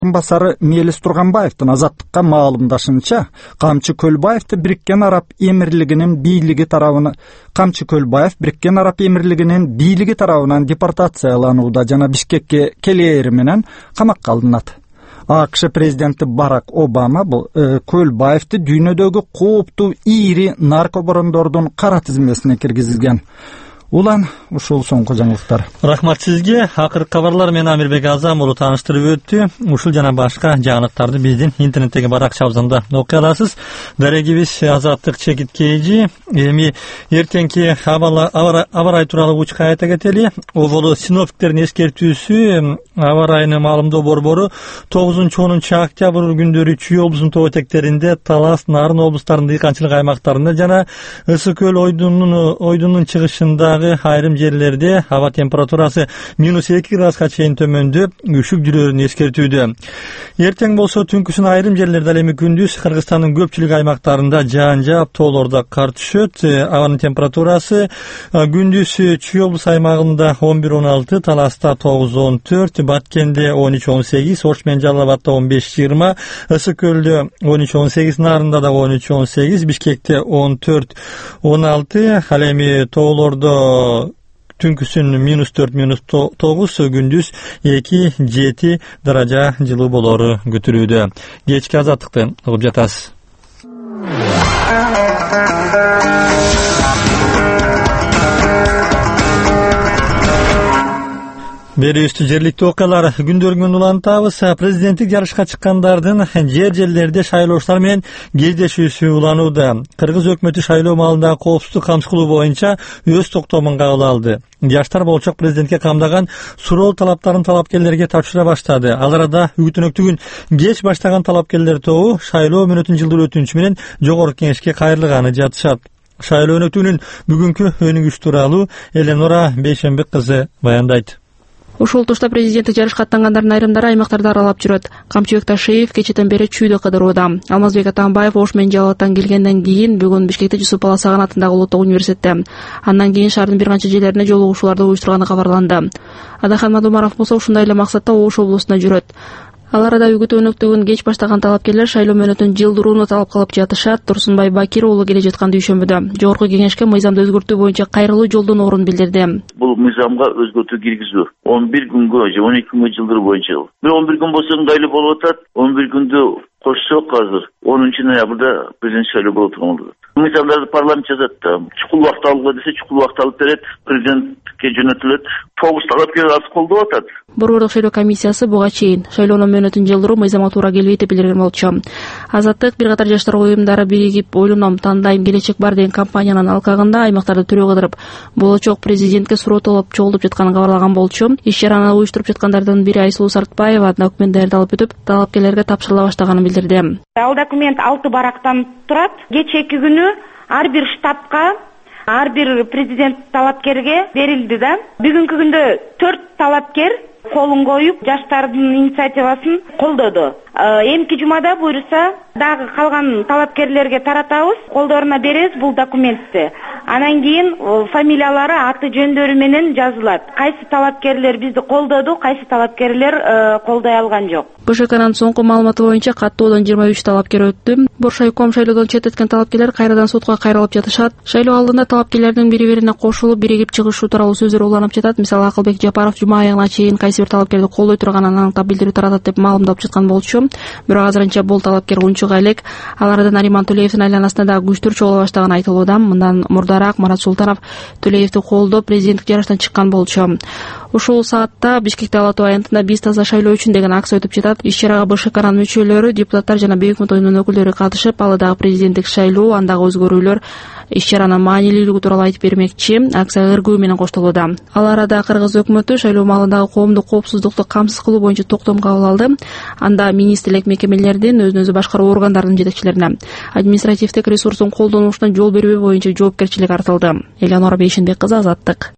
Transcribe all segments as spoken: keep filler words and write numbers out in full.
басары Мелис Турганбаевдин Азаттыкка маалымдашынча, Камчы Көлбаевди Бириккен Араб Эмирлигинин бийлиги тарабынан Камчы Көлбаев Бириккен Араб Эмирлигинин бийлиги тарабынан депортацияланууда жана Бишкекке келери менен камакка алынат. АКШ президенти Барак Обама бул Көлбаевди дүйнөдөгү кооптуу ири наркоборондордун кара тизмесине киргизилген. Улан ушул соңку жаңылыктар. Рахмат сизге. Акыркы кабарлар менен Амирбек Азам уулу тааныштырып өттү. Ушул жана башка жаңылыктарды биздин интернеттеги баракчабызда окуй аласыз. Дарегибиз Азаттык чекиткейжи. Эми эртеңки аба райы тууралуу учка айта кетели. Оболу синоптиктердин эскертүүсү аба райыны маалымдоо борбору тогузунчу онунчу октябрь күндөрү Чүй облусунун тоо этектеринде, Талас, Нарын облустарынын дыйканчылык аймактарында жана Ысык көл ойдунун ойдунун чыгышында айрым жерлерде аба температурасы минус эки градуска чейин төмөндөп, үшүк жүрөрүн эскертүүдө. Эртең болсо түнкүсүн айрым жерлерде, ал эми күндүз Кыргызстандын көпчүлүк аймактарында жаан жаап, тоолордо кар түшөт. Абанын температурасы күндүз Чүй облус аймагында он бир он алты, Таласта тогуз он төрт, Баткенде он үч он сегиз, Ош менен Жалал Абадда он беш жыйырма, Ысык көлдө он үч он сегиз, Нарында да он үч он сегиз, Бишкекте он төрт он алты, ал эми тоолордо түнкүсүн минус төрт минус тогуз, күндүз эки жети даража жылуу болору күтүлүүдө. Кечки Азаттыкты угуп жатасыз. Берүүбүздү жергиликтүү окуялар күндөрүнөн улантабыз. Президенттик жарышка чыккандардын жер жерлерде шайлоочулар менен кездешүүсү уланууда. Кыргыз өкмөтү шайлоо маалындагы коопсуздук камсыз боюнча өз токтомун кабыл алды. Жаштар болчок президентке камдаган суроо талаптарын талапкерлерге тапшыра баштады. Ал арада үгүт-өнөктүгүн кеч баштаган талапкерлер тобу шайлоо мөөнөтүн жылдыр өтүнүчү менен жогорку кеңешке кайрылганы жатышат. Шайлоо өнөктүгүнүн бүгүнкү өнүгүш тууралуу Эленора Бейшембек кызы баяндайт. Ушул тушта президенттик жарышка аттангандардын айрымдары аймактарды аралап жүрөт. Камчыбек Ташиев кечээден бери Чүйдө кыдырууда. Алмазбек Атамбаев Ош менен Жалал Абадтан келгенден кийин бүгүн Бишкекте Жусуп Баласаган атындагы улуттук университетте. Андан кийин шаардын бир канча жерлерине жолугушууларды уюштурганы кабарланды. Адахан Мадумаров болсо ушундай эле максатта Ош облусуна жүрөт. Ал арада үгүт өнөктүгүн кеч баштаган талапкерлер шайлоо мөөнөтүн жылдырууну талап кылып жатышат. Турсунбай Бакир уулу келе жаткан дүйшөмбүдө жогорку кеңешке мыйзамды өзгөртүү боюнча кайрылуу жолдон орун билдирди. Бул мыйзамга өзгөртүү киргизүү он бир күнгө же он эки күнгө жылдыруу боюнча. Бир он бир күн болсо ыңгайлуу болуп атат. он бир күндү кошсок азыр онунчу ноябрда президент шайлоо болуп турган болот. Мыйзамдарды парламент жазат да. Чукул убакыт алууга десе чукул убакыт алып берет, президентке жөнөтүлөт. Тогуз талапкер азыр колдоп атат. Борбордук шайлоо комиссиясы буга чейин шайлоонун мөөнөтүн жылдыруу мыйзамга туура келбейт деп билдирген болчу. Азаттык бир катар жаштар уюмдары биригип ойлоном, тандайм, келечек бар деген кампаниянын алкагында аймактарды түрөө кыдырып, болочок президентке суроо талап чогултуп жатканын кабарлаган болчу. Иш-чараны уюштуруп жаткандардын бири Айсулуу Сарткбаева документ даярдалып өтүп, талапкерлерге тапшырыла баштаганын билдирди. Ал документ алты барактан турат. Кечээки күнү ар бир штабка, ар бир президент талапкерге берилди да. Бүгүнкү күндө төрт талапкер колун коюп, жаштардын инициативасын колдоду. Эмки жумада буйруса дагы калган талапкерлерге таратабыз, колдоруна беребиз бул документти. Анан кийин фамилиялары, аты жөндөрү менен жазылат. Кайсы талапкерлер бизди колдоду, кайсы талапкерлер колдой алган жок. БШКнын соңку маалыматы боюнча каттоодон жыйырма үч талапкер өттү. Боршайком шайлоодон чет эткен талапкерлер кайрадан сотко кайрылып жатышат. Шайлоо алдында талапкерлердин бири-бирине кошулуп, биригип чыгышуу тууралуу сөздөр уланып жатат. Мисалы Акылбек Жапаров жума аягына чейин кайсы бир талапкерди колдой турганын аныктап билдирүү таратат деп маалымдап жаткан болчу. Бирок азырынча бул талапкер унчуга элек. Ал арада Нариман Төлеевдин айланасында да күчтөр чогула баштаганы айтылууда. Мындан мурдараак Марат Султанов Төлеевди колдоп президенттик жарыштан чыккан болчу. Ушул саатта Бишкекте Ала Тоо аянтында биз таза шайлоо үчүн деген акция өтүп жатат. Иш-чарага БШКнын мүчөлөрү, депутаттар жана Бейик Өкмөт оюнунун өкүлдөрү катышып, ал дагы президенттик шайлоо, андагы өзгөрүүлөр, иш-чаранын маанилүүлүгү тууралуу айтып бермекчи. Акция ыргуу менен коштолууда. Ал арада Кыргыз өкмөтү шайлоо маалындагы коомдук коопсуздукту камсыз кылуу боюнча токтом кабыл алды. Анда министрлик мекемелердин, өзүн өзү башкаруу органдарынын жетекчилерине административдик ресурстун колдонушуна жол бербөө боюнча жоопкерчилик артылды. Эленора Бейшембек кызы, Азаттык.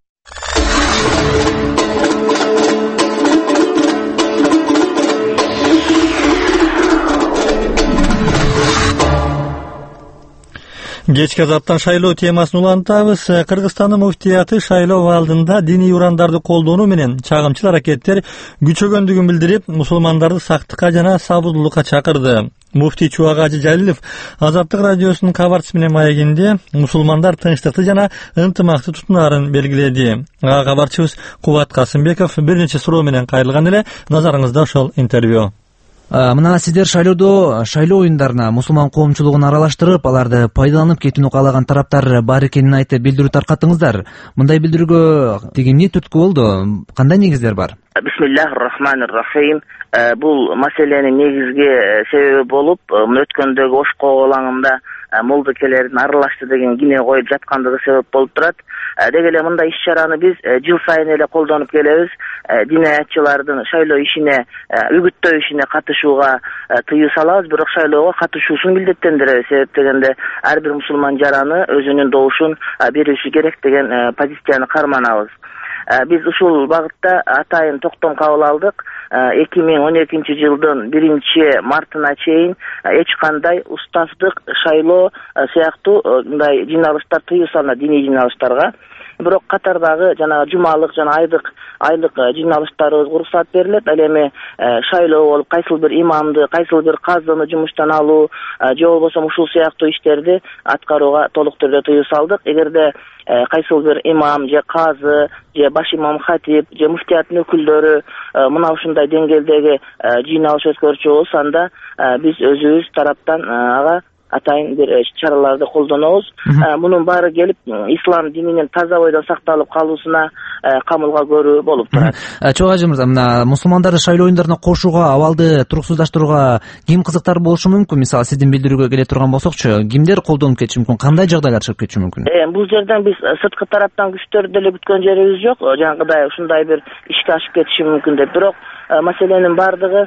Кечки азаттан шайлоо темасын улантабыз. Кыргызстандын муфтияты шайлоо алдында диний урандарды колдонуу менен чагымчыл аракеттер күчөгөндүгүн билдирип, мусулмандарды сактыкка жана сабырдуулукка чакырды. Муфтий Чубак Ажы Жалилов Азаттык радиосунун кабарчысы менен маегинде мусулмандар тынчтыкты жана ынтымакты тутунаарын белгиледи. Ага кабарчыбыз Кубат Касымбеков бир нече суроо менен кайрылган эле. Назарыңызда ошол интервью. Мына сиздер шайлоодо шайлоо оюндарына мусулман коомчулугун аралаштырып, аларды пайдаланып кетүүнү каалаган тараптар бар экенин айтып билдирүү таркаттыңыздар. Мындай билдирүүгө тиги эмне түрткү болду? Кандай негиздер бар? Бисмиллахир-рахманир-рахим. Бул маселенин негизги себеби болуп, өткөндөгү Ош коголаңында молдокелердин аралашты деген кине коюп жаткандыгы себеп болуп турат. Деги эле мындай иш-чараны биз жыл сайын эле колдонуп келебиз. Диниятчылардын шайлоо ишине, үгүттөө ишине катышууга тыюу салабыз, бирок шайлоого катышуусун милдеттендиребиз. Себеп дегенде ар бир мусулман жараны өзүнүн добушун бериши керек деген позицияны карманабыз. Биз ушул багытта атайын токтом кабыл алдык. эки миң он экинчи жылдын биринчи мартына чейин эч кандай уставдык шайлоо сыяктуу мындай жыйналыштар тыюу салынат, диний жыйналыштарга. Бирок катардагы жанагы жумалык жана айдык айлык жыйналыштарыбызга уруксат берилет. Ал эми шайлоо болуп кайсыл бир имамды, кайсыл бир казыны жумуштан алуу же болбосо ушул сыяктуу иштерди аткарууга толук түрдө тыюу салдык. Эгерде кайсыл бир имам же казы же баш имам хатип же муфтияттын өкүлдөрү мына ушундай деңгээлдеги жыйналыш өткөрчү болсо, анда биз өзүбүз тараптан ага атайын бир чараларды колдонобуз. Мунун баары келип ислам дининин таза бойдон сакталып калуусуна камылга көрүү болуп турат. Чоң Ажы мырза, мына мусулмандарды шайлоо оюндарына кошууга, абалды туруксуздаштырууга ким кызыктар болушу мүмкүн? Мисалы, сиздин билдирүүгө келе турган болсокчу, кимдер колдонуп кетиши мүмкүн? Кандай жагдайлар чыгып кетиши мүмкүн? Бул жерден биз сырткы тараптан күчтөрдү деле бүткөн жерибиз жок. Жанагыдай ушундай бир ишке ашып кетиши мүмкүн деп. Бирок маселенин бардыгы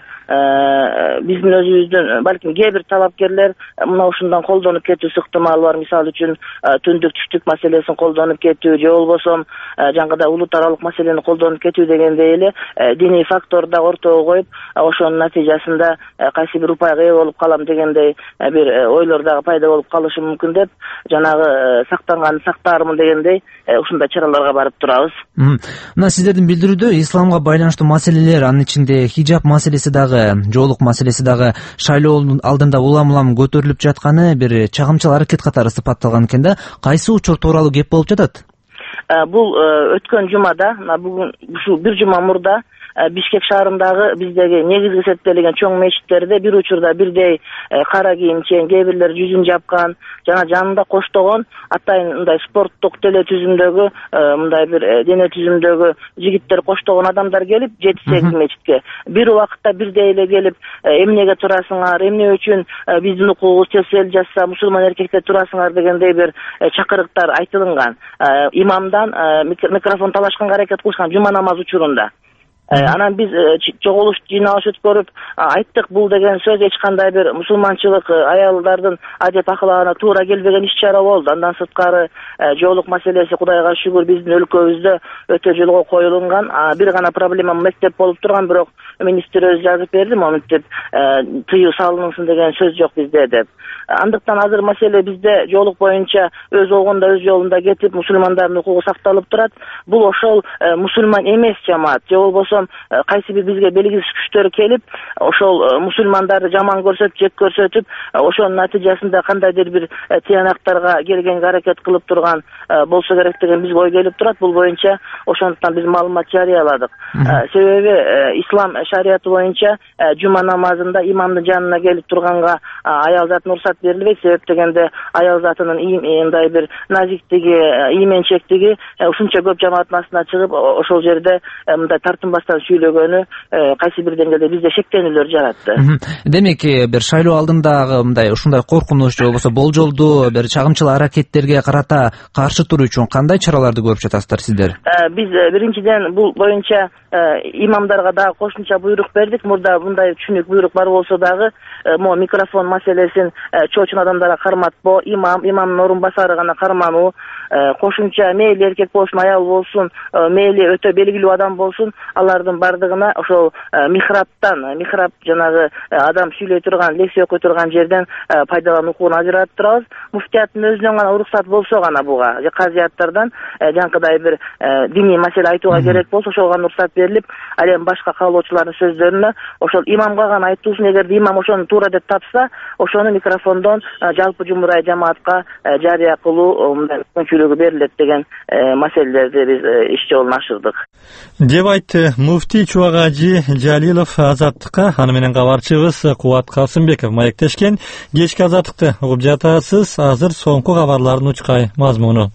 биздин өзүбүздүн, балким кээ бир талапкерлер мына ушундан колдонуп кетүүсү ыктымалы бар. Мисалы үчүн түндүк түштүк маселесин колдонуп кетүү же болбосо жаңгыдай улут аралык маселени колдонуп кетүү дегендей эле диний факторду ортого коюп, ошонун натыйжасында кайсы бир упайга ээ болуп калам дегендей бир ойлор дагы пайда болуп калышы мүмкүн деп, жанагы сактанган сактаармын дегендей ушундай чараларга барып турабыз. Мына сиздердин билдирүүдө исламга байланыштуу маселелер, анын ичинде хижаб маселеси дагы, жоолук маселеси дагы шайлоо алдында улам-улам көтөрүлүп жатканы бир чагымчыл аракет катары сыпатталган экен да. Кайсы учур тууралуу кеп болуп жатат? Бул өткөн жумада, бүгүн ушул бир жума мурда Бишкек шаарындагы биздеги негизги эсептелген чоң мечиттерде бир учурда бирдей кара кийимчен, кээ бирлер жүзүн жапкан, жана жанында коштогон атайын мындай спорттук теле түзүмдөгү, мындай бир дене түзүмдөгү жигиттер коштогон адамдар келип, жети сегиз мечитке бир убакытта бирдей эле келип, эмнеге турасыңар, эмне үчүн биздин укугубуз тез эл жазса, мусулман эркектер турасыңар дегендей бир чакырыктар айтылган. Имамдан микрофон талашканга аракет кылышкан жума намаз учурунда. Анан биз чогулуш жыйналыш өткөрүп айттык, бул деген сөз эч кандай бир мусулманчылык аялдардын адет акылына туура келбеген иш-чара болду. Андан сырткары жоолук маселеси Кудайга шүгүр биздин өлкөбүздө өтө жолго коюлган. Бир гана проблема мектеп болуп турган, бирок министр өзү жазып берди, монтип тыюу салынсын деген сөз жок бизде деп. Андыктан азыр маселе бизде жоолук боюнча өз огунда өз жолунда кетип, мусулмандардын укугу сакталып турат. Бул ошол мусулман эмес жамаат же болбосо кайсы бир бизге белгисиз күчтөр келип, ошол мусулмандарды жаман көрсөтүп, жек көрсөтүп, ошонун натыйжасында кандайдыр бир тыянактарга келгенге аракет кылып турган болсо керек деген бизге ой келип турат. Бул боюнча ошондуктан биз маалымат жарыяладык. Себеби ислам шарияты боюнча жума намазында имамдын жанына келип турганга аял затын уруксат берилбейт. Себеп дегенде аял затынын мындай бир назиктиги, ийменчектиги ушунча көп жамааттын астына чыгып, ошол жерде мындай тартынбастан сүйлөгөнү кайсы бир деңгээлде бизде шектенүүлөр жаратты. Демек, бир шайлоо алдындагы мындай ушундай коркунуч же болбосо болжолдуу бир чагымчыл аракеттерге карата каршы туруу үчүн кандай чараларды көрүп жатасыздар сиздер? Биз биринчиден бул боюнча имамдарга дагы кошумча буйрук бердик. Мурда мындай түшүнүк буйрук бар болсо дагы, могу микрофон маселесин чоочун адамдарга карматпоо, имам, имамдын орун басары гана кармануу, кошумча мейли эркек болсун, аял болсун, мейли өтө белгилүү адам болсун, алар алардын бардыгына ошол михрабтан михраб жанагы адам сүйлөй турган, лекция окуй турган жерден пайдалануу укугун ажыратып турабыз. Муфтияттын өзүнөн гана уруксат болсо гана буга же казыяттардан жанакыдай бир диний маселе айтууга керек болсо ошого гана уруксат берилип, ал эми башка каалоочулардын сөздөрүнө ошол имамга гана айтуусун, эгерде имам ошону туура деп тапса, ошону микрофондон жалпы жумурай жамаатка жарыя кылуу мүмкүнчүлүгү берилет деген маселелерди биз иш жолун ашырдык деп айтты муфтий Чубагажы Жалилов Азаттыкка. Аны менен кабарчыбыз Кубат Касымбеков маектешкен. Кечки Азаттыкты угуп жатасыз. Азыр соңку кабарлардын учкай мазмуну.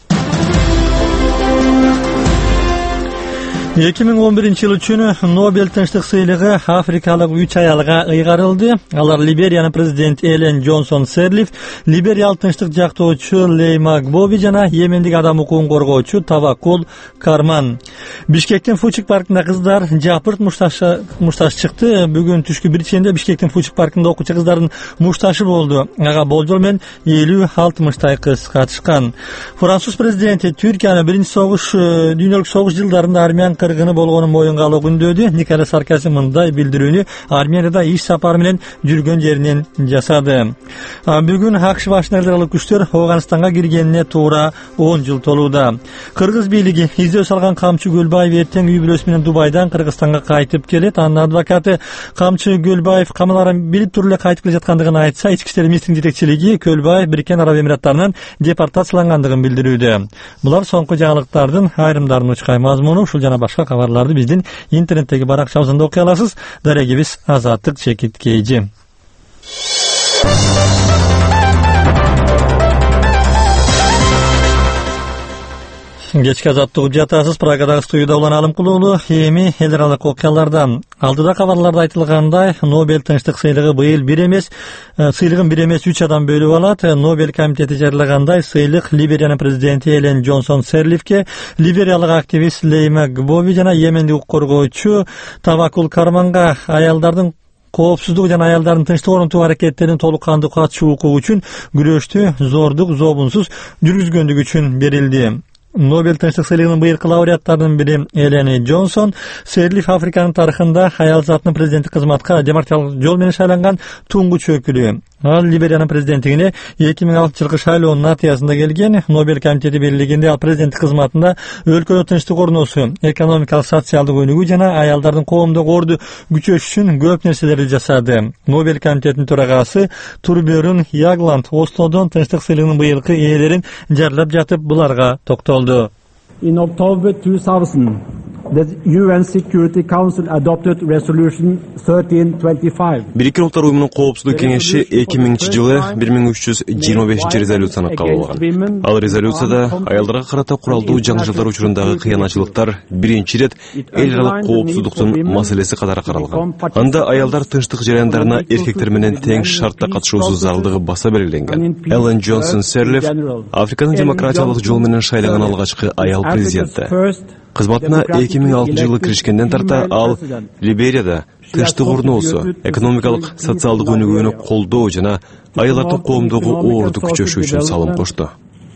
эки миң он биринчи жыл үчүн Нобель тынчтык сыйлыгы африкалык үч аялга ыйгарылды. Алар Либериянын президенти Элен Джонсон Серлиф, Либериялык тынчтык жактоочу Лейма Гбоби жана Йемендик адам укугун коргоочу Тавакул Карман. Бишкектин Фучик паркында кыздар жапырт мушташ чыкты. Бүгүн түшкү бир чейинде Бишкектин Фучик паркында окуучу кыздардын мушташы болду. Ага болжол менен элүү алтымыштай кыз катышкан. Француз президенти Түркияны биринчи согуш дүйнөлүк согуш жылдарында армян кыргыны болгонун моюнга алуу күндөдү. Никола Саркози мындай билдирүүнү Арменияда иш сапары менен жүргөн жеринен жасады. Бүгүн АКШ башчылык күчтөр Афганистанга киргенине туура он жыл толууда. Кыргыз бийлиги издөө салган Камчы Көлбаев эртең үй бүлөсү менен Дубайдан Кыргызстанга кайтып келет. Анын адвокаты Камчы Көлбаев камаларын билип туруп эле кайтып келе жаткандыгын айтса, ички иштер министринин жетекчилиги Көлбаев Бириккен Араб Эмираттарынан депортациялангандыгын билдирүүдө. Булар соңку жаңылыктардын айрымдарын учкай мазмуну. Ушул жана башка кабарларды биздин интернеттеги баракчабызда окуй аласыз. Дарегибиз Азаттык Чекиткейжи. Кечки Азаттык угуп жатасыз. Прагадагы студияда улан Алымкулуулу. Эми эл аралык окуялардан. Алдыда кабарларда айтылгандай, Нобель тынчтык сыйлыгы быйыл бир эмес, сыйлыгын бир эмес үч адам бөлүп алат. Нобель комитети жарыялагандай, сыйлык Либериянын президенти Элен Джонсон Серлифке, либериялык активист Лейма Гбоби жана Йемендик укук коргоочу Тавакул Карманга аялдардын коопсуздук жана аялдардын тынчтык орнотуу аракеттерине толук кандуу катышуу укугу үчүн күрөштү зордук зобунсуз жүргүзгөндүгү үчүн берилди. Нобель тынчтык сыйлыгынын быйыркы лауреаттарынын бири Элен Джонсон. Серлиф Африканын тарыхында аял затынын президенттик кызматка демократиялык жол менен шайланган туңгуч өкүлү. Ал Либериянын президенттигине эки миң алтынчы жылкы шайлоонун натыйжасында келген. Нобель комитети белгилегенде ал президенттик кызматында өлкөдө тынчтык орносу, экономикалык, социалдык өнүгүү жана аялдардын коомдук орду күчөтүш үчүн көп нерселерди жасады. Нобель комитетинин төрагасы Турберун Ягланд Ослодон тынчтык сыйлыгынын быйылкы ээлерин жарыяп жатып буларга токтолду. In October two thousand, the U N Security Council adopted Resolution thirteen twenty-five. Бириккен Улуттар уюмунун коопсуздук кеңеши эки миңинчи жылы бир миң үч жүз жыйырма бешинчи резолюцияны кабыл алган. Ал резолюцияда аялдарга карата куралдуу жаңжалдар учурундагы кыянатчылыктар биринчи ирет эл аралык коопсуздуктун маселеси катары каралган. Анда аялдар тынчтык жараяндарына эркектер менен тең шартта катышуусу зарылдыгы баса белгиленген. Элен Джонсон Серлиф Африканын демократиялык жол менен шайланган алгачкы аял президенти. Кызматына эки миң алтынчы жылы киришкенден тарта ал Либерияда тынчтык орносу, экономикалык, социалдык өнүгүүнү колдоо жана аялдардын коомдогу орду күчөшүү үчүн салым кошту.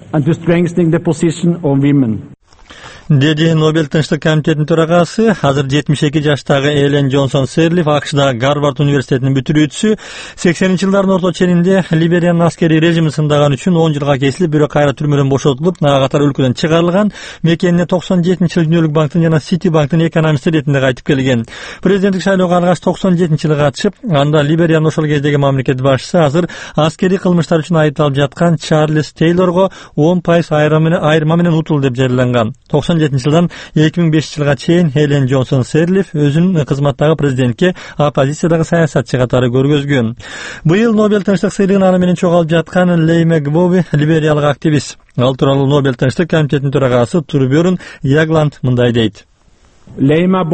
Деди Нобель тынчтык комитетинин төрагасы. Азыр жетимиш эки жаштагы Элен Джонсон Серлиф АКШда Гарвард университетинин бүтүрүүчүсү. сексенинчи жылдардын орто ченинде Либериянын аскерий режимин сындаган үчүн он жылга кесилип, бирок кайра түрмөдөн бошотулуп, ага катары өлкөдөн чыгарылган. Мекенине токсон жетинчи жылы Дүйнөлүк банктын жана Сити банктын экономисти ретинде кайтып келген. Президенттик шайлоого алгач токсон жетинчи жылы катышып, анда Либериянын ошол кездеги мамлекет башчысы азыр аскерий кылмыштар үчүн айыпталып жаткан Чарльз Тейлорго он пайыз айырма менен утулду деп жарыяланган. токсон жетинчи жылдан эки миң бешинчи жылга чейин Элен Джонсон Серлиф өзүнүн кызматтагы президентке оппозициядагы саясатчы катары көргөзгөн. Быйыл Нобель тынчтык сыйлыгын аны менен чогулуп жаткан Лейма Гбоби либериялык активист. Ал тууралуу Нобель тынчтык комитетинин төрагасы Турберун Ягланд мындай дейт. Лейма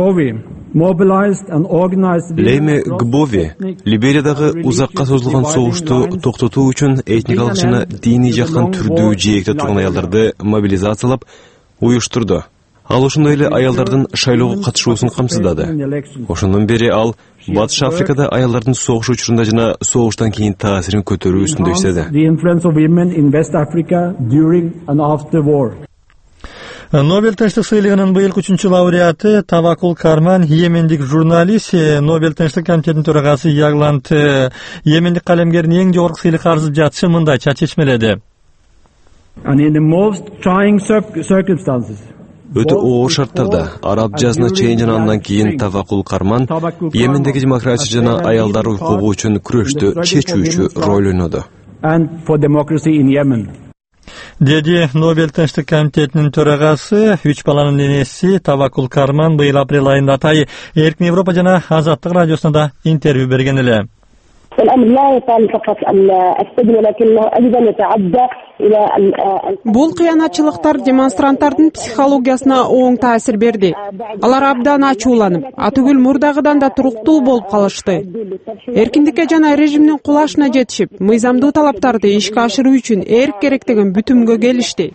Гбови Либериядагы узакка созулган согушту токтотуу үчүн этникалык жана диний жактан түрдүү жээкте турган аялдарды мобилизациялап уюштурду. Ал ошондой эле аялдардын шайлоого катышуусун камсыздады. Ошондон бери ал Батыш Африкада аялдардын согуш учурунда жана согуштан кийин таасирин көтөрүү үстүндө иштеди. Nobel тынчтык сыйлыгынын быйылкы үчүнчү лауреаты Тавакул Карман йемендик журналист, Нобел тынчтык комитетинин төрагасы Ягланд йемендик калемгердин эң жогорку сыйлык арзып жатышын мындайча чечмеледи. And in the most trying circumstances, өтө оор шарттарда араб жазына чейин андан кийин Тавакул Карман Йемендеги демократия жана аялдар укугу үчүн күрөштө чечүүчү роль ойноду. And for democracy in Yemen. Деди Нобел тынчтык комитетинин төрагасы, үч баланын энеси Тавакул Карман быйыл апрель айында Атай Эркин Европа жана Азаттык радиосунда интервью берген эле. Бул кыянатчылыктар демонстранттардын психологиясына оң таасир берди. Алар абдан ачууланып, атүгүл мурдагыдан да туруктуу болуп калышты. Эркиндикке жана режимдин кулашына жетишип, мыйзамдуу талаптарды ишке ашыруу үчүн эрк керек деген бүтүмгө келишти.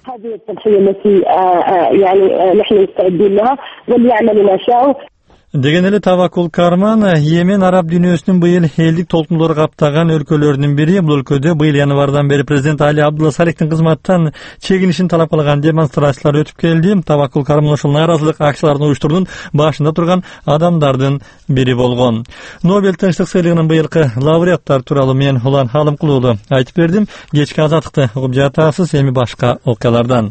Деген эле Тавакул Карман Йемен араб дүйнөсүнүн быйыл элдик толкундулар каптаган өлкөлөрүнүн бири. Бул өлкөдө быйыл январдан бери президент Али Абдулла Салихтин кызматтан чегинишин талап кылган демонстрациялар өтүп келди. Тавакул Карман ошол нааразылык акцияларын уюштурууунун башында турган адамдардын бири болгон. Нобел тынчтык сыйлыгынын быйылкы лауреаттар тууралуу мен Улан Халымкул уулу айтып бердим. Кечки Азаттыкты угуп жатасыз, эми башка окуялардан.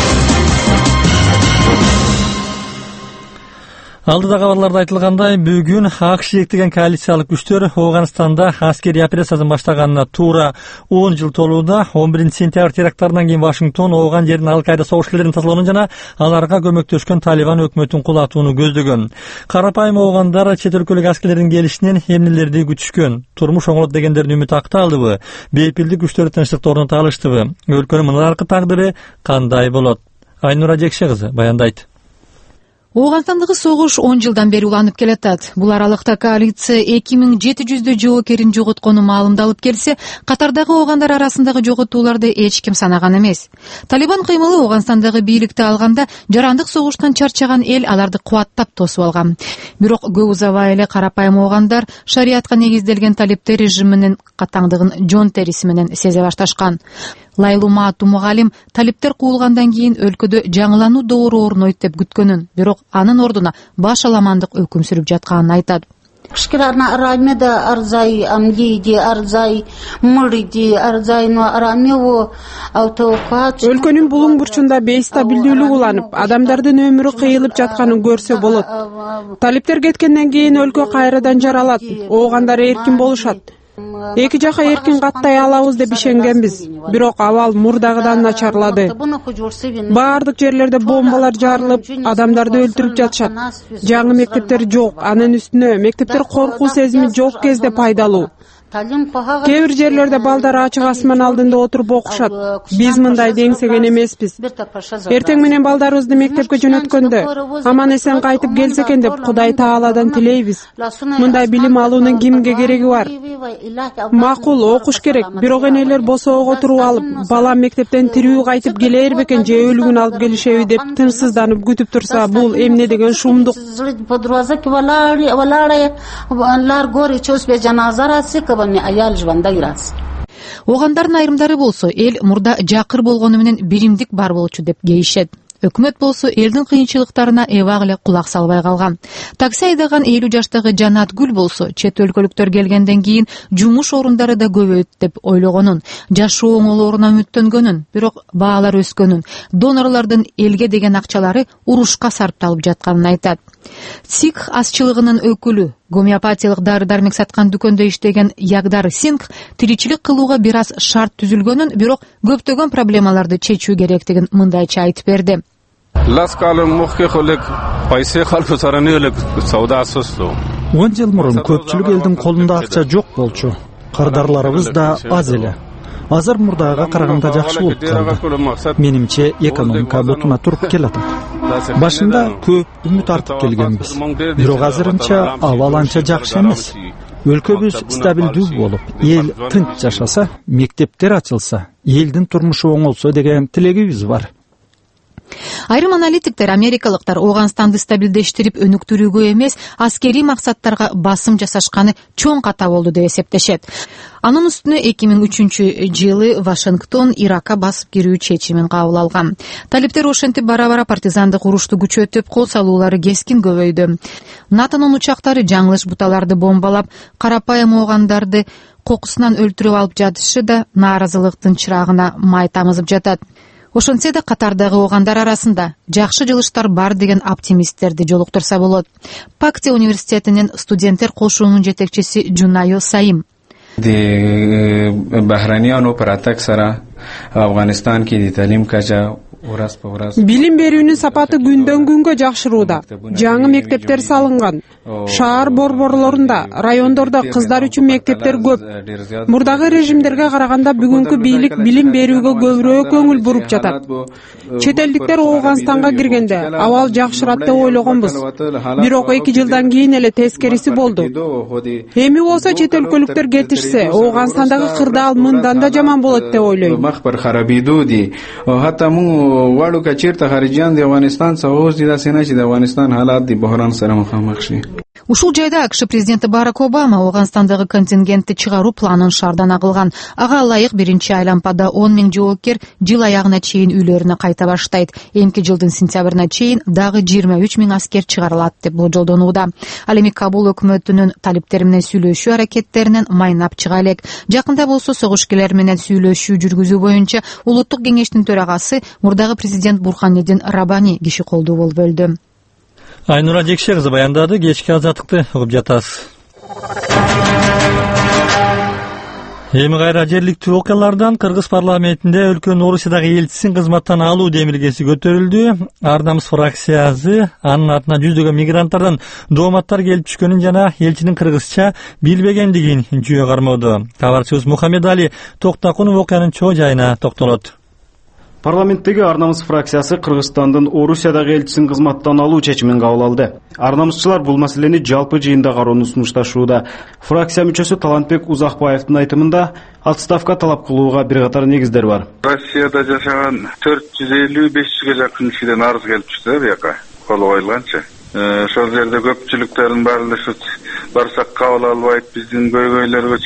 Алдыда кабарларда айтылгандай, бүгүн АКШ жектеген коалициялык күчтөр Афганистанда аскерий операциясын баштаганына туура он жыл толууда. он биринчи сентябрь теракттарынан кийин Вашингтон Афган жерин Ал-Каида согушкерлерин тазалоонун жана аларга көмөктөшкөн Талибан өкмөтүн кулатууну көздөгөн. Карапайым афгандар чет өлкөлүк аскерлердин келишинен эмнелерди күтүшкөн? Турмуш оңолот дегендердин үмүтү актаалдыбы? Бейпилдик күчтөр тынчтыкты орнута алыштыбы? Өлкөнүн мындан аркы тагдыры кандай болот? Айнура Жекше кызы баяндайт. Афганстандагы согуш он жылдан бери уланып келатат. Бул аралыкта коалиция эки миң жети жүздөй жоокерин жоготкону маалымдалып келсе, катардагы афгандар арасындагы жоготууларды эч ким санаган эмес. Талибан кыймылы Афганстандагы бийликти алганда жарандык согуштан чарчаган эл аларды кубаттап тосуп алган. Бирок көп узабай эле карапайым афгандар шариатка негизделген талиптер режиминин катаңдыгын жон териси менен сезе башташкан. Лайлума Тумугалим талиптер куулгандан кийин өлкөдө жаңылануу доору орнойт деп күткөнүн, бирок анын ордуна баш аламандык өкүм сүрүп жатканын айтат. Өлкөнүн булуң бурчунда бейстабилдүүлүк уланып, адамдардын өмүрү кыйылып жатканын көрсө болот. Талиптер кеткенден кийин өлкө кайрадан жаралат, афгандар эркин болушат. Эки жака эркин каттай алабыз деп ишенгенбиз, бирок абал мурдагыдан начарлады. Баардык жерлерде бомбалар жарылып, адамдарды өлтүрүп жатышат. Жаңы мектептер жок, анын үстүнө мектептер коркуу сезими жок кезде пайдалуу. Кээ бир жерлерде балдар ачык асман алдында отуруп окушат. Биз мындайды эңсеген эмеспиз. Эртең менен балдарыбызды мектепке жөнөткөндө аман эсен кайтып келсе экен деп Кудай Тааладан тилейбиз. Мындай билим алуунун кимге кереги бар? Макул окуш керек, бирок энелер босоого туруп алып, балам мектептен тирүү кайтып келер бекен же өлүгүн алып келишеби деп тынчсызданып күтүп турса, бул эмне деген шумдук? Афгандардын айрымдары болсо эл мурда жакыр болгону менен биримдик бар болчу деп кейишет. Өкмөт болсо элдин кыйынчылыктарына эбак эле кулак салбай калган. Такси айдаган элүү жаштагы Жанат Гүл болсо чет өлкөлүктөр келгенден кийин жумуш орундары да көбөйт деп ойлогонун, жашоо оңолооруна үмүттөнгөнүн, бирок баалар өскөнүн, донорлордун элге деген акчалары урушка сарпталып жатканын айтат. Сикх азчылыгынын өкүлү, гомеопатиялык дары-дармек саткан дүкөндө иштеген Ягдар Сингх тиричилик кылууга бир аз шарт түзүлгөнүн, бирок көптөгөн проблемаларды чечүү керектигин мындайча айтып берди. он жыл мурун көпчүлүк элдин колунда акча жок болчу. Кардарларыбыз да аз эле. Азыр мурдага караганда жакшы болуп калды. Менимче экономика бутуна туруп келатат. Башында көп үмүт артып келгенбиз. Бирок азырынча абал анча жакшы эмес. Өлкөбүз стабилдүү болуп, эл тынч жашаса, мектептер ачылса, элдин турмушу оңолсо деген тилегибиз бар. Айрым аналитиктер америкалыктар Ооганстанды стабилдештирип өнүктүрүүгө эмес, аскерий максаттарга басым жасашканы чоң ката болду деп эсептешет. Анын үстүнө эки миң үчүнчү жылы Вашингтон Иракка басып кирүү чечимин кабыл алган. Талиптер ошентип бара-бара партизандык урушту күчөтүп, кол салуулары кескин көбөйдү. НАТОнун учактары жаңылыш буталарды бомбалап, карапайым оогандарды кокусунан өлтүрүп алып жатышы да нааразылыктын чырагына май тамызып жатат. Ошентсе да катардагы оогандар арасында жакшы жылыштар бар деген оптимисттерди жолуктурса болот. Пакте университетинин студенттер кошуунун жетекчиси Жунайо Саим. Билим берүүнүн сапаты күндөн күнгө жакшырууда. Жаңы мектептер салынган. Шаар борборлорунда, райондордо кыздар үчүн мектептер көп. Мурдагы режимдерге караганда бүгүнкү бийлик билим берүүгө көбүрөөк көңүл буруп жатат. Чет элдиктер Ооганстанга киргенде абал жакшырат деп ойлогонбуз. Бирок эки жылдан кийин эле тескериси болду. Эми болсо чет өлкөлүктөр кетишсе, Ооганстандагы кырдаал мындан да жаман болот деп ойлойм. واړو که چیرته خارجیان د افغانستان څخه اوس دي داسې نه چې د افغانستان حالات د بحران سره مخامخ شي. Ушул жайда АКШ президенти Барак Обама Ооганстандагы контингентти чыгаруу планын шаардан кылган. Ага ылайык биринчи айлампада он миң жоокер жыл аягына чейин үйлөрүнө кайта баштайт. Эмки жылдын сентябрына чейин дагы жыйырма үч миң аскер чыгарылат деп болжолдонууда. Ал эми Кабул өкмөтүнүн талиптери менен сүйлөшүү аракеттеринен майнап чыга элек. Жакында болсо согушкерлер менен сүйлөшүү жүргүзүү боюнча улуттук кеңештин төрагасы мурдагы президент Бурханиддин Рабани киши колдуу болуп өлдү. Айнура Жекше кызы баяндады. Кечки азаттыкты угуп жатасыз. Эми кайра жергиликтүү окуялардан Кыргыз парламентинде өлкөнүн Орусиядагы элчисин кызматтан алуу демилгеси көтөрүлдү. Ар намыс фракциясы анын артына жүздөгөн мигранттардан дооматтар келип түшкөнүн жана элчинин кыргызча билбегендигин жүйө кармоодо. Кабарчыбыз Мухаммед Али Токтакунов окуянын чоо жайына токтолот. Парламенттеги Ар намыс фракциясы Кыргызстандын Орусиядагы элчисин кызматтан алуу чечимин кабыл алды. Ар намысчылар бул маселени жалпы жыйында кароону сунушташууда. Фракция мүчөсү Талантбек Узакбаевдин айтымында отставка талап кылууга бир катар негиздер бар. Россияда жашаган төрт жүз элүү беш жүзгө жакын кишиден арыз келип түштү бияка. Кол коюлганчы. Ошол жерде көпчүлүктөрдүн баары барсак кабыл албайт, биздин көйгөйлөргө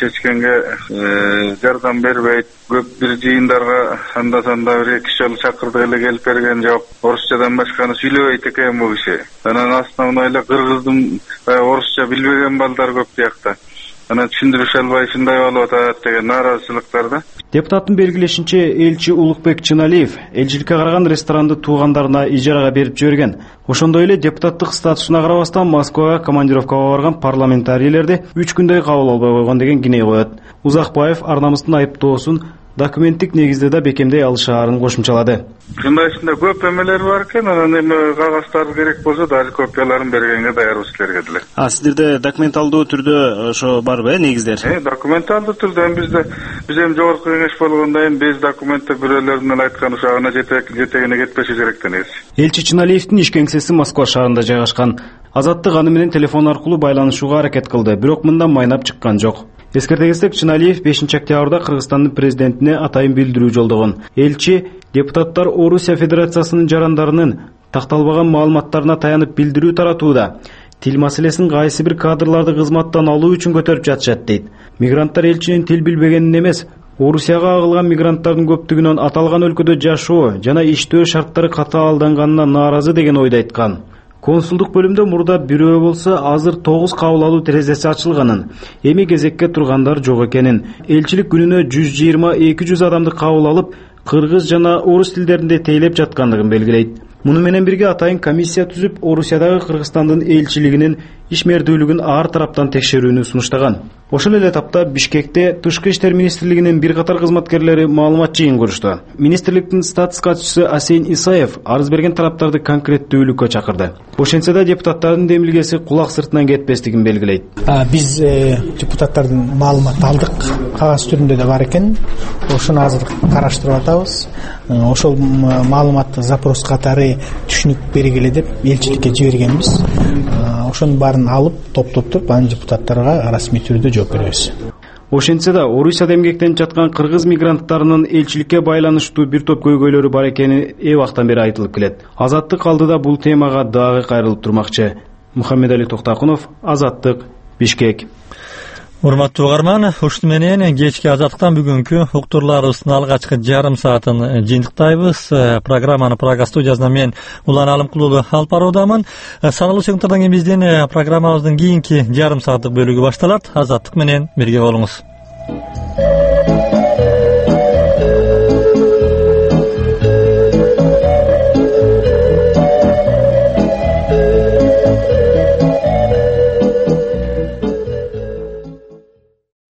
чечкенге жардам бербейт. Көп бир жыйындарга анда санда бир эки жолу чакырдык эле келип берген жок. Орусчадан башканы сүйлөбөйт экен бул киши. Анан основной эле кыргыздын орусча билбеген балдар көп биякта. Анан түшүндүрүшө албай ушундай болуп атат деген нааразычылыктар да. Депутаттын белгилешинче, элчи Улукбек Чыналиев элчиликке караган ресторанды туугандарына ижарага берип жиберген. Ошондой эле депутаттык статусуна карабастан Москвага командировкага барган парламентарийлерди үч күндөй кабыл албай койгон деген киней коет. Узакбаев Ар намыстын айыптоосун документтик негизде да бекемдей алышаарын кошумчалады. Ушундай ичинде көп эмелер бар экен, анан эми кагаздар керек болсо дагы копияларын бергенге даярбыз силерге деле. А сиздерде документалдуу түрдө ошо барбы, негиздер? Э, документалдуу түрдө эми бизде биз эми жогорку кеңеш болгондо эми без документте бирөөлөрүнөн айткан ошо ана жетегине кетпеши керек да негизи. Элчи Чыналиевдин иш кеңсеси Москва шаарында жайгашкан. Азаттык аны менен телефон аркылуу байланышууга аракет кылды, бирок мындан майнап чыккан жок. Эскерте кетсек, Чыналиев бешинчи октябрда Кыргызстандын президентине атайын билдирүү жолдогон. Элчи депутаттар Орусия Федерациясынын жарандарынын такталбаган маалыматтарына таянып билдирүү таратууда. Тил маселесин кайсы бир кадрларды кызматтан алуу үчүн көтөрүп жатышат дейт. Мигранттар элчинин тил билбегенин эмес, Орусияга агылган мигранттардын көптүгүнөн аталган өлкөдө жашоо жана иштөө шарттары катаалданганына нааразы деген ойду айткан. Консулдук бөлүмдө мурда бирөө болсо азыр тогуз кабыл алуу терезеси ачылганын, эми кезекке тургандар жок экенин, элчилик күнүнө жүз жыйырма эки жүз адамды кабыл алып, кыргыз жана орус тилдеринде тейлеп жаткандыгын белгилейт. Муну менен бирге атайын комиссия түзүп, Орусиядагы Кыргызстандын элчилигинин ишмердүүлүгүн ар тараптан текшерүүнү сунуштаган. Ошол эле этапта Бишкекте Тышкы иштер министрлигинин бир катар кызматкерлери маалымат жыйын курушту. Министрликтин статус катчысы Асен Исаев арыз берген тараптарды конкреттүүлүккө чакырды. Ошентсе да депутаттардын демилгеси кулак сыртынан кетпестигин белгилейт. Биз депутаттардын маалымат алдык, кагаз түрүндө да бар экен. Ошону азыр караштырып атабыз. Ошол маалыматты запрос катары түшүнүк бергиле деп элчиликке жибергенбиз. Ошонун баарын алып, топтоп туруп, анын депутаттарга расмий түрдө жооп беребиз. Ошентсе да Орусияда эмгектенип жаткан кыргыз мигранттарынын элчиликке байланыштуу бир топ көйгөйлөрү бар экени эбактан бери айтылып келет. Азаттык алдыда бул темага дагы кайрылып турмакчы. Мухаммедали Токтакунов, Азаттык, Бишкек. Урматтуу угарман, ушуну менен кечки Азаттыктан бүгүнкү уктурларыбыздын алгачкы жарым саатын жыйынтыктайбыз. Программаны Прага студиясынан мен Улан Алымкулуу алып баруудамын. Саналуу секундтардан кийин биздин программабыздын кийинки жарым сааттык бөлүгү башталат. Азаттык менен бирге болуңуз.